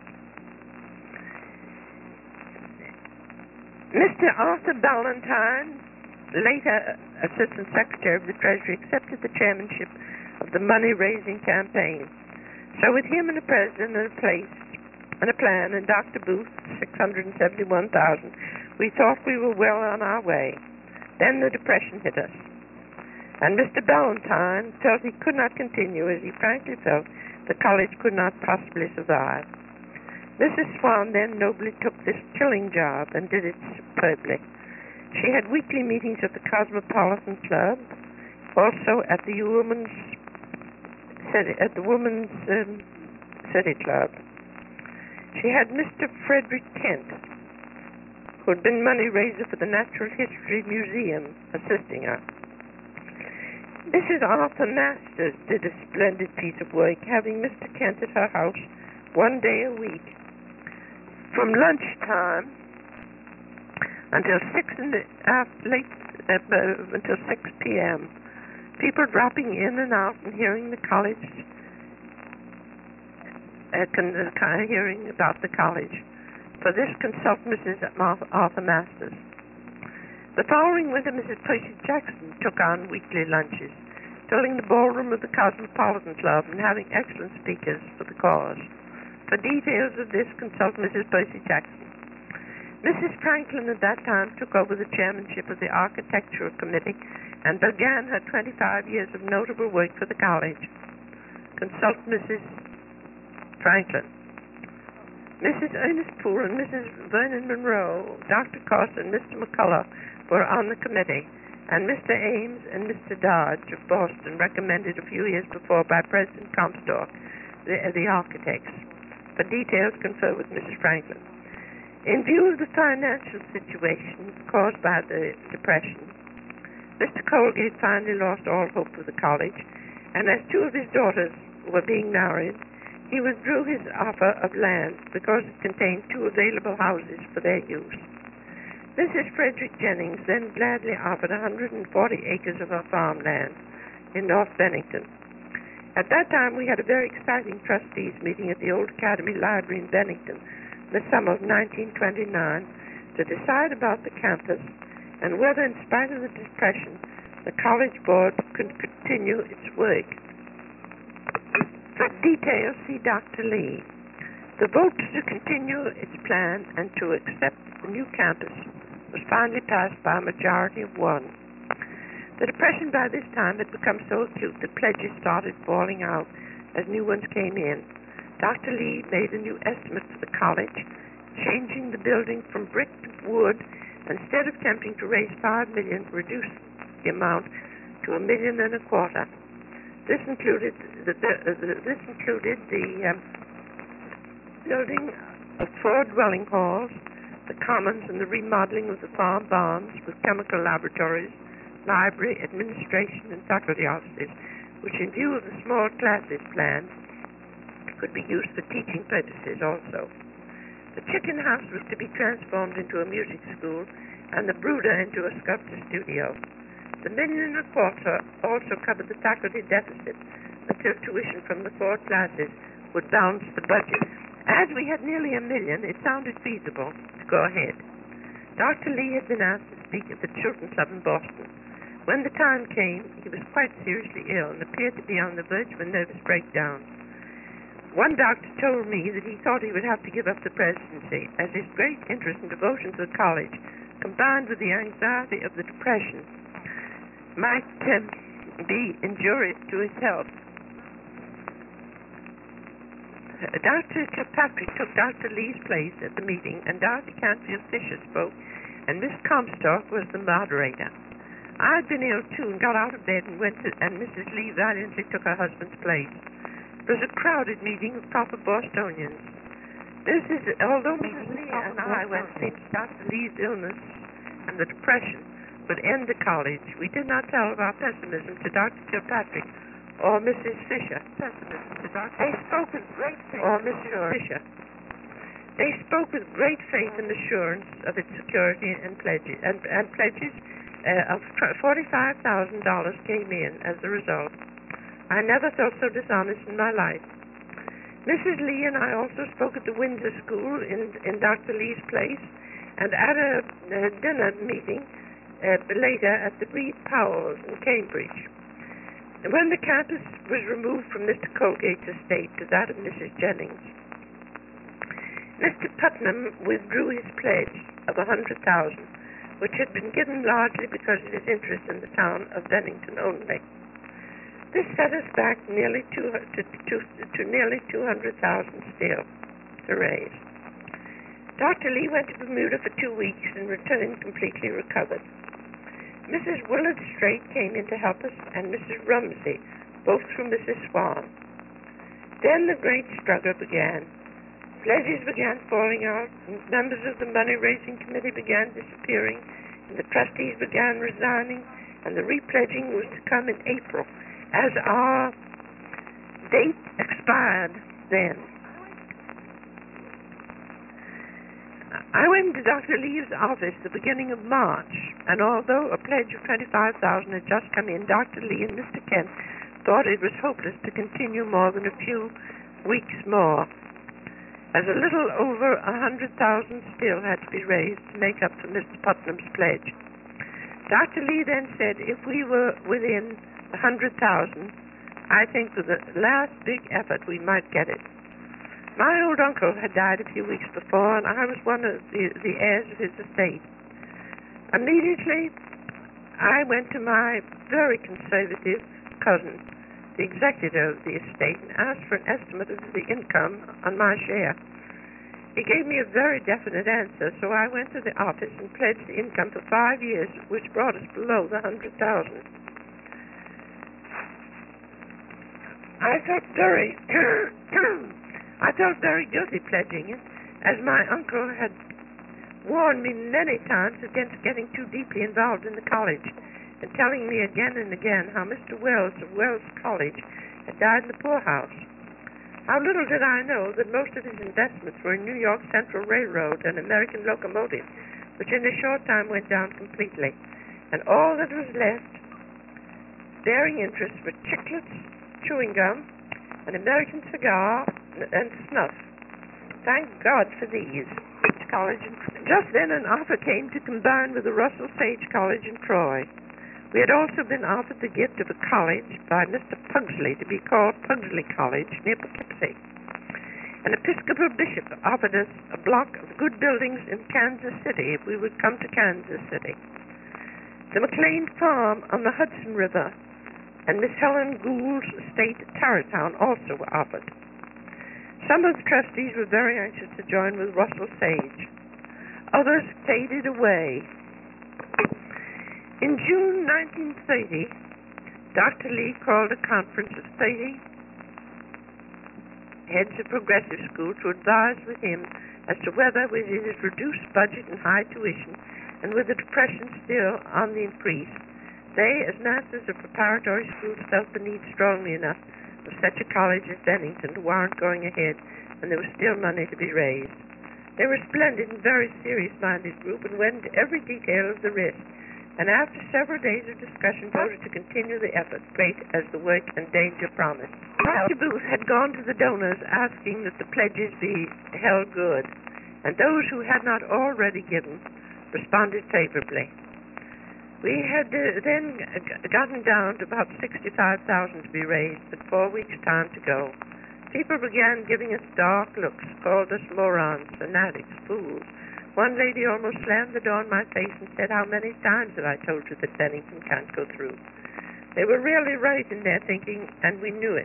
Mister Arthur Ballantyne, later Assistant Secretary of the Treasury, accepted the chairmanship of the money-raising campaign. So with him and the president and a place and a plan and Doctor Booth, six hundred seventy-one thousand, we thought we were well on our way. Then the Depression hit us. And Mister Ballantyne felt he could not continue, as he frankly felt the college could not possibly survive. Missus Swan then nobly took this killing job and did it superbly. She had weekly meetings at the Cosmopolitan Club, also at the Women's City, at the Women's um, City Club. She had Mister Frederick Kent, who had been money raiser for the Natural History Museum, assisting her. Missus Arthur Masters did a splendid piece of work, having Mister Kent at her house one day a week. From lunchtime until six in the uh, late uh, uh, until six p m people dropping in and out and hearing the college, uh, con- uh, hearing about the college. For this, consult Missus Arthur Masters. The following winter, Missus Percy Jackson took on weekly lunches, filling the ballroom of the Cosmopolitan Club and having excellent speakers for the cause. For details of this, consult Missus Percy Jackson. Missus Franklin at that time took over the chairmanship of the Architectural Committee and began her twenty-five years of notable work for the college. Consult Missus Franklin. Missus Ernest Poole and Missus Vernon Monroe, Doctor Cost and Mister McCullough were on the committee, and Mister Ames and Mister Dodge of Boston, recommended a few years before by President Comstock, the, the architects. For details, confer with Missus Franklin. In view of the financial situation caused by the Depression, Mister Colgate finally lost all hope of the college, and as two of his daughters were being married, he withdrew his offer of land because it contained two available houses for their use. Missus Frederick Jennings then gladly offered one hundred forty acres of her farmland in North Bennington. At that time, we had a very exciting trustees meeting at the Old Academy Library in Bennington in the summer of nineteen twenty-nine to decide about the campus and whether, in spite of the Depression, the College Board could continue its work. For details, see Doctor Lee. The vote to continue its plan and to accept the new campus was finally passed by a majority of one. The Depression by this time had become so acute that pledges started falling out as new ones came in. Doctor Lee made a new estimate for the college, changing the building from brick to wood, and instead of attempting to raise five million, reduced the amount to a million and a quarter. This included the, the, the this included the um, building of four dwelling halls, the commons, and the remodeling of the farm barns with chemical laboratories, library, administration, and faculty offices, which, in view of the small classes plan, could be used for teaching purposes also. The chicken house was to be transformed into a music school, and the brooder into a sculpture studio. The million and a quarter also covered the faculty deficit until tuition from the four classes would balance the budget. As we had nearly a million, it sounded feasible to go ahead. Doctor Lee had been asked to speak at the Children's Club in Boston. When the time came, he was quite seriously ill and appeared to be on the verge of a nervous breakdown. One doctor told me that he thought he would have to give up the presidency, as his great interest and devotion to the college, combined with the anxiety of the Depression, might um, be injurious to his health. Uh, Doctor Kirkpatrick took Doctor Lee's place at the meeting, and Dorothy Canfield Fisher spoke, and Miss Comstock was the moderator. I had been ill, too, and got out of bed and went to, and Missus Lee valiantly took her husband's place. It was a crowded meeting of proper Bostonians. Missus Although Missus Lee and I went since Doctor Lee's illness and the depression would end the college, we did not tell of our pessimism to Doctor Kirkpatrick or Missus Fisher. Pessimism to Doctor They spoke with great faith or Missus Fisher. They spoke with great faith and assurance of its security and pledges, and, and pledges uh, of forty-five thousand dollars came in as a result. I never felt so dishonest in my life. Missus Lee and I also spoke at the Windsor School in, in Doctor Lee's place, and at a, a dinner meeting uh, later at the Reed Powell's in Cambridge. When the campus was removed from Mister Colgate's estate to that of Missus Jennings, Mister Putnam withdrew his pledge of a hundred thousand, which had been given largely because of his interest in the town of Bennington only. This set us back nearly two, to, to, to nearly two hundred thousand still to raise. Doctor Lee went to Bermuda for two weeks and returned completely recovered. Missus Willard Straight came in to help us, and Missus Rumsey, both through Missus Swan. Then the great struggle began. Pledges began falling out, and members of the money-raising committee began disappearing, and the trustees began resigning, and the repledging was to come in April, as our date expired then. I went to Doctor Lee's office the beginning of March, and although a pledge of twenty-five thousand dollars had just come in, Doctor Lee and Mister Kent thought it was hopeless to continue more than a few weeks more, as a little over a hundred thousand still had to be raised to make up for Mister Putnam's pledge. Doctor Lee then said if we were within a hundred thousand, I think with the last big effort we might get it. My old uncle had died a few weeks before, and I was one of the, the heirs of his estate. Immediately, I went to my very conservative cousin, the executor of the estate, and asked for an estimate of the income on my share. He gave me a very definite answer, so I went to the office and pledged the income for five years, which brought us below the hundred thousand. I felt very, I felt very guilty pledging it, as my uncle had warned me many times against getting too deeply involved in the college, and telling me again and again how Mister Wells of Wells College had died in the poorhouse. How little did I know that most of his investments were in New York Central Railroad and American Locomotive, which in a short time went down completely, and all that was left bearing interest were chiclets, chewing gum, an American cigar, and snuff. Thank God for these. College in Just then an offer came to combine with the Russell Sage College in Troy. We had also been offered the gift of a college by Mister Pugsley to be called Pugsley College near Poughkeepsie. An Episcopal bishop offered us a block of good buildings in Kansas City if we would come to Kansas City. The McLean Farm on the Hudson River and Miss Helen Gould's estate at Tarrytown also were offered. Some of the trustees were very anxious to join with Russell Sage. Others faded away. In June nineteen thirty, Doctor Lee called a conference of thirty heads of progressive schools to advise with him as to whether, with his reduced budget and high tuition, and with the depression still on the increase, they, as masters of preparatory schools, felt the need strongly enough of such a college as Bennington to warrant going ahead, and there was still money to be raised. They were a splendid and very serious-minded group, and went into every detail of the risk, and after several days of discussion voted to continue the effort, great as the work and danger promised. Doctor Booth had gone to the donors asking that the pledges be held good, and those who had not already given responded favorably. We had uh, then g- gotten down to about sixty-five thousand to be raised, but four weeks' time to go. People began giving us dark looks, called us morons, fanatics, fools. One lady almost slammed the door in my face and said, "How many times have I told you that Bennington can't go through?" They were really right in their thinking, and we knew it.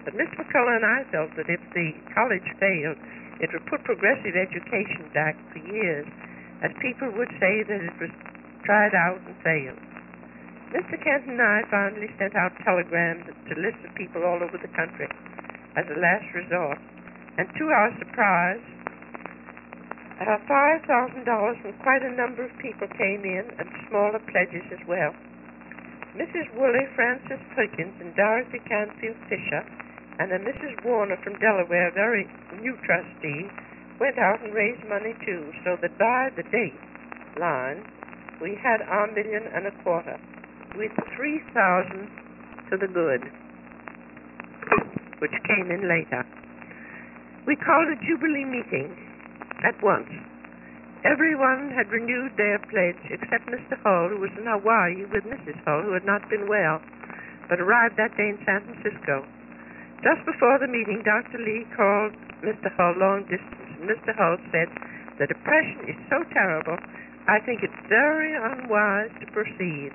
But Mister McCullough and I felt that if the college failed, it would put progressive education back for years, as people would say that it was tried out and failed. Mister Kent and I finally sent out telegrams to lists of people all over the country as a last resort, and to our surprise, uh, five thousand dollars from quite a number of people came in, and smaller pledges as well. Missus Woolley Francis Perkins and Dorothy Canfield Fisher and a Missus Warner from Delaware, a very new trustee, went out and raised money too, so that by the date line, we had our million and a quarter, with three thousand to the good, which came in later. We called a Jubilee meeting at once. Everyone had renewed their pledge except Mister Hull, who was in Hawaii with Missus Hull, who had not been well, but arrived that day in San Francisco. Just before the meeting, Doctor Lee called Mister Hull long distance, and Mister Hull said, "The depression is so terrible, I think it's very unwise to proceed.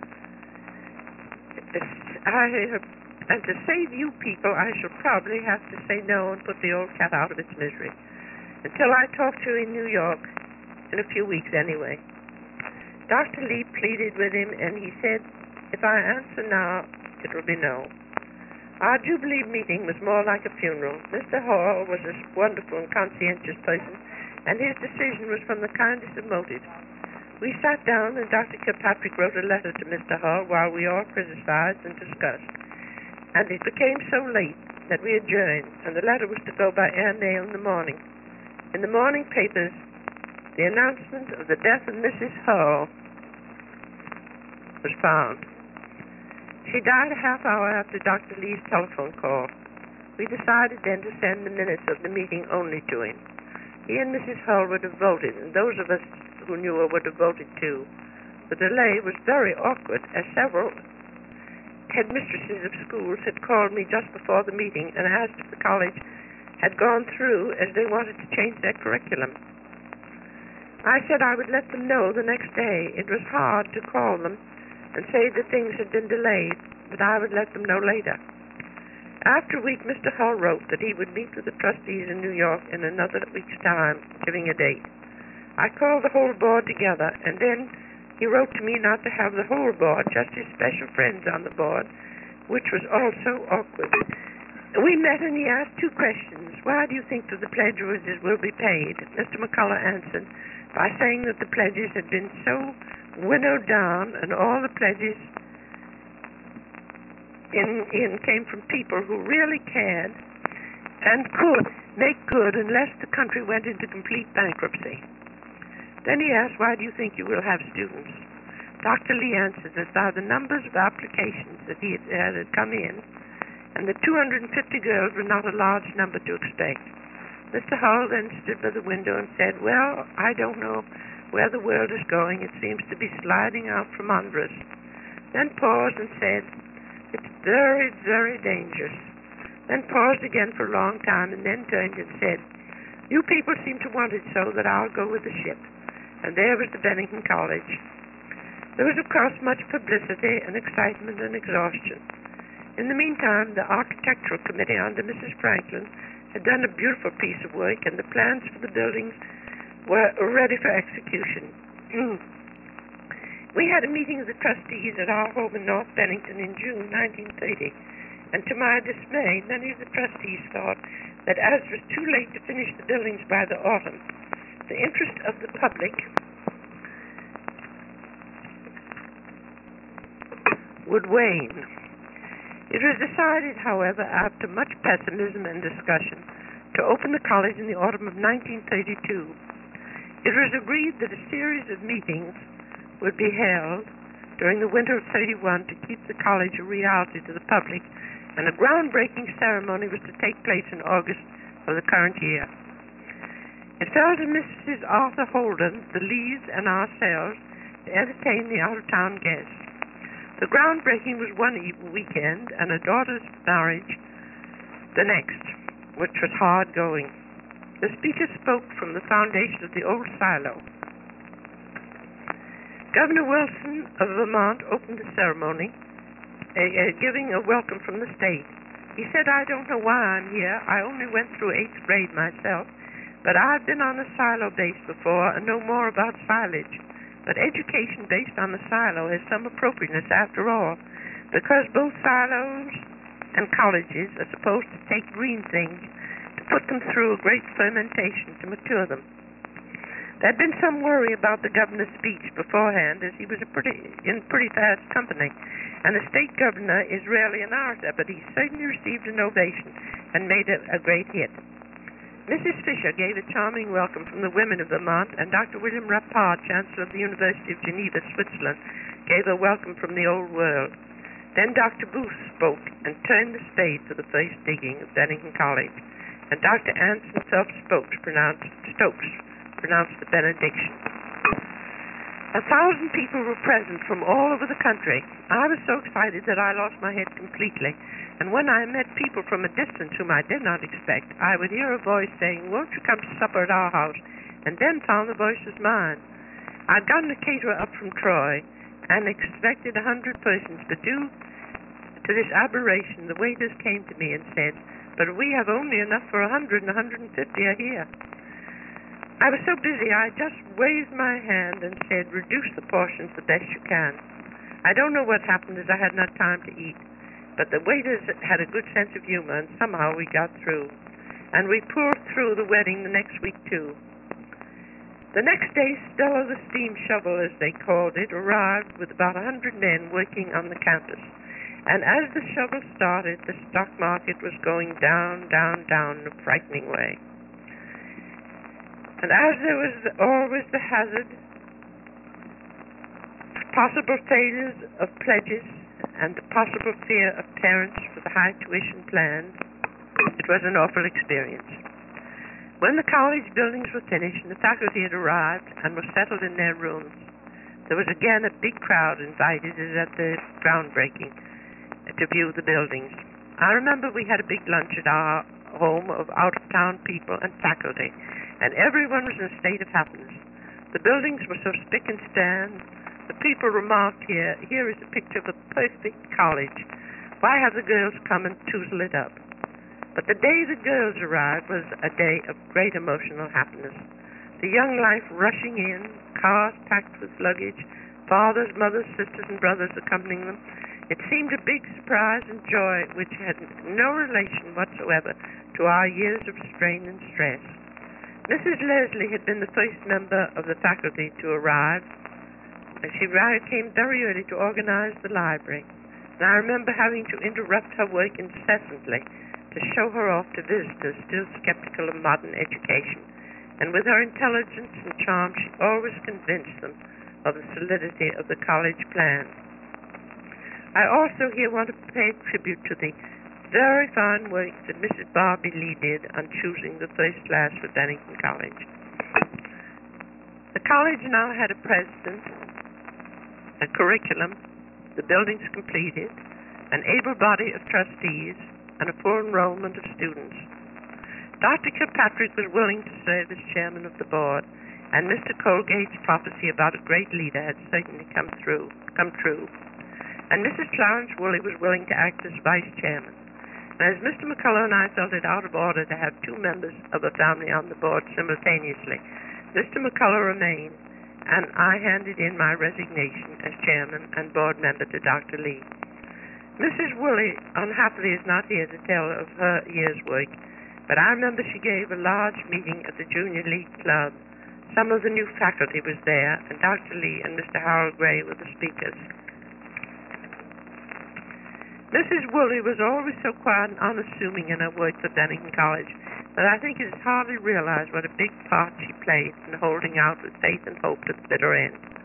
I, and to save you people, I shall probably have to say no and put the old cat out of its misery, until I talk to you in New York, in a few weeks anyway." Doctor Lee pleaded with him, and he said, "If I answer now, it will be no." Our Jubilee meeting was more like a funeral. Mister Hall was a wonderful and conscientious person, and his decision was from the kindest of motives. We sat down, and Doctor Kilpatrick wrote a letter to Mister Hall while we all criticized and discussed. And it became so late that we adjourned, and the letter was to go by air mail in the morning. In the morning papers, the announcement of the death of Missus Hull was found. She died a half hour after Doctor Lee's telephone call. We decided then to send the minutes of the meeting only to him. He and Missus Hull would have voted, and those of us who knew her would have voted too. The delay was very awkward, as several headmistresses of schools had called me just before the meeting and asked if the college had gone through, as they wanted to change their curriculum. I said I would let them know the next day. It was hard to call them and say that things had been delayed, but I would let them know later. After a week, Mister Hull wrote that he would meet with the trustees in New York in another week's time, giving a date. I called the whole board together, and then he wrote to me not to have the whole board, just his special friends on the board, which was also awkward. We met, and he asked two questions. Why do you think that the pledges will be paid? Mister McCullough answered by saying that the pledges had been so winnowed down, and all the pledges in, in came from people who really cared and could make good unless the country went into complete bankruptcy. Then he asked, why do you think you will have students? Doctor Lee answered that by the numbers of applications that he had, had come in, and the two hundred fifty girls were not a large number to expect. Mister Hull then stood by the window and said, "Well, I don't know where the world is going. It seems to be sliding out from under us." Then paused and said, "It's very, very dangerous." Then paused again for a long time, and then turned and said, "You people seem to want it so that I'll go with the ship." And there was the Bennington College. There was, of course, much publicity and excitement and exhaustion. In the meantime, the Architectural Committee under Missus Franklin had done a beautiful piece of work, and the plans for the buildings were ready for execution. We had a meeting of the trustees at our home in North Bennington in June nineteen thirty, and to my dismay, many of the trustees thought that as it was too late to finish the buildings by the autumn, the interest of the public would wane. It was decided, however, after much pessimism and discussion, to open the college in the autumn of nineteen thirty-two. It was agreed that a series of meetings would be held during the winter of thirty-one to keep the college a reality to the public, and a groundbreaking ceremony was to take place in August of the current year. It fell to Missus Arthur Holden, the Lees, and ourselves to entertain the out-of-town guests. The groundbreaking was one weekend, and a daughter's marriage the next, which was hard going. The speaker spoke from the foundation of the old silo. Governor Wilson of Vermont opened the ceremony, uh, uh, giving a welcome from the state. He said, I don't know why I'm here. I only went through eighth grade myself, but I've been on a silo base before and know more about silage. But education based on the silo has some appropriateness after all, because both silos and colleges are supposed to take green things to put them through a great fermentation to mature them. There'd been some worry about the governor's speech beforehand, as he was a pretty, in pretty fast company, and the state governor is rarely an orator, but he certainly received an ovation and made it a great hit. Missus Fisher gave a charming welcome from the women of Vermont, and Doctor William Rappard, Chancellor of the University of Geneva, Switzerland, gave a welcome from the old world. Then Doctor Booth spoke and turned the spade for the first digging of Bennington College, and Doctor Anson Phelps-Stokes pronounced, Stokes pronounced the benediction. A thousand people were present from all over the country. I was so excited that I lost my head completely, and when I met people from a distance whom I did not expect, I would hear a voice saying, "Won't you come to supper at our house?" and then found the voice was mine. I'd gotten a caterer up from Troy and expected a hundred persons, but due to this aberration, the waiters came to me and said, "But we have only enough for a hundred, and a hundred and fifty are here." I was so busy, I just waved my hand and said, "Reduce the portions the best you can." I don't know what happened, as I had not time to eat, but the waiters had a good sense of humor, and somehow we got through. And we poured through the wedding the next week, too. The next day, Stella the steam shovel, as they called it, arrived with about a hundred men working on the campus. And as the shovel started, the stock market was going down, down, down in a frightening way. And as there was always the hazard, possible failures of pledges, and the possible fear of parents for the high tuition plans, it was an awful experience. When the college buildings were finished and the faculty had arrived and were settled in their rooms, there was again a big crowd invited as at the groundbreaking to view the buildings. I remember we had a big lunch at our home of out-of-town people and faculty, and everyone was in a state of happiness. The buildings were so spick and span. The people remarked, here, here is a picture of a perfect college. Why have the girls come and toozle it up? But the day the girls arrived was a day of great emotional happiness. The young life rushing in, cars packed with luggage, fathers, mothers, sisters, and brothers accompanying them. It seemed a big surprise and joy which had no relation whatsoever to our years of strain and stress. Missus Leslie had been the first member of the faculty to arrive, and she came very early to organize the library. And I remember having to interrupt her work incessantly to show her off to visitors still skeptical of modern education. And with her intelligence and charm, she always convinced them of the solidity of the college plan. I also here want to pay tribute to the very fine work that Missus Barbie Lee did on choosing the first class for Bennington College. The college now had a president, a curriculum, the buildings completed, an able body of trustees, and a full enrollment of students. Doctor Kilpatrick was willing to serve as chairman of the board, and Mister Colgate's prophecy about a great leader had certainly come through, come true. And Missus Clarence Woolley was willing to act as vice chairman. And as Mister McCullough and I felt it out of order to have two members of a family on the board simultaneously, Mister McCullough remained, and I handed in my resignation as chairman and board member to Doctor Lee. Missus Woolley, unhappily, is not here to tell of her year's work, but I remember she gave a large meeting at the Junior League Club. Some of the new faculty was there, and Doctor Lee and Mister Harold Gray were the speakers. Missus Woolley was always so quiet and unassuming in her work for Bennington College that I think it is hardly realized what a big part she played in holding out with faith and hope to the bitter end.